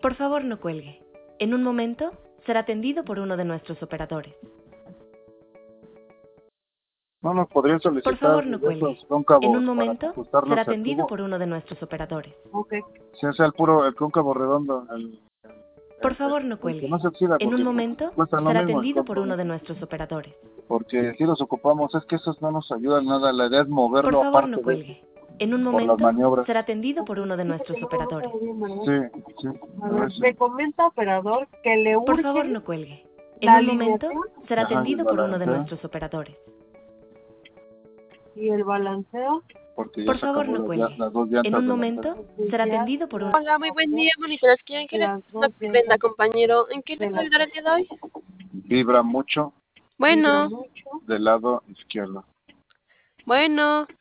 Por favor, no cuelgue. En un momento será atendido por uno de nuestros operadores. No nos podrían Por solicitar favor, no de esos cuelgue. En cóncavos un para momento ajustarlos será al atendido tubo. por uno de nuestros operadores. Ok. Si es el puro, el cóncavo redondo, Por favor, no el que cuelgue. no se oxida, En porque un momento cuesta lo será mismo el atendido por cóncavo. uno de nuestros operadores. Porque si los ocupamos, es que esos no nos ayudan nada, la idea es Por moverlo favor, no aparte de cuelgue. En un por las momento maniobras. será atendido por uno de Dice que nuestros no lo operadores. nota bien, ¿verdad? Sí, sí. A A ver, ver si- me comenta operador que le Por urge favor, no cuelgue. En la un momento alineación será Ajá, y el atendido por uno de balanceo, nuestros operadores. y el balanceo. porque ya Por se favor, acabó no cuelgue. las dos En llantas un de la momento frente. será Ya, atendido por un... Hola, muy buen día, monitores. ¿Quién quiere las una dos venda, llantas compañero? ¿En qué le de puedo la ayudar el día de hoy? Vibra mucho vibra Bueno, mucho. del lado izquierdo. bueno.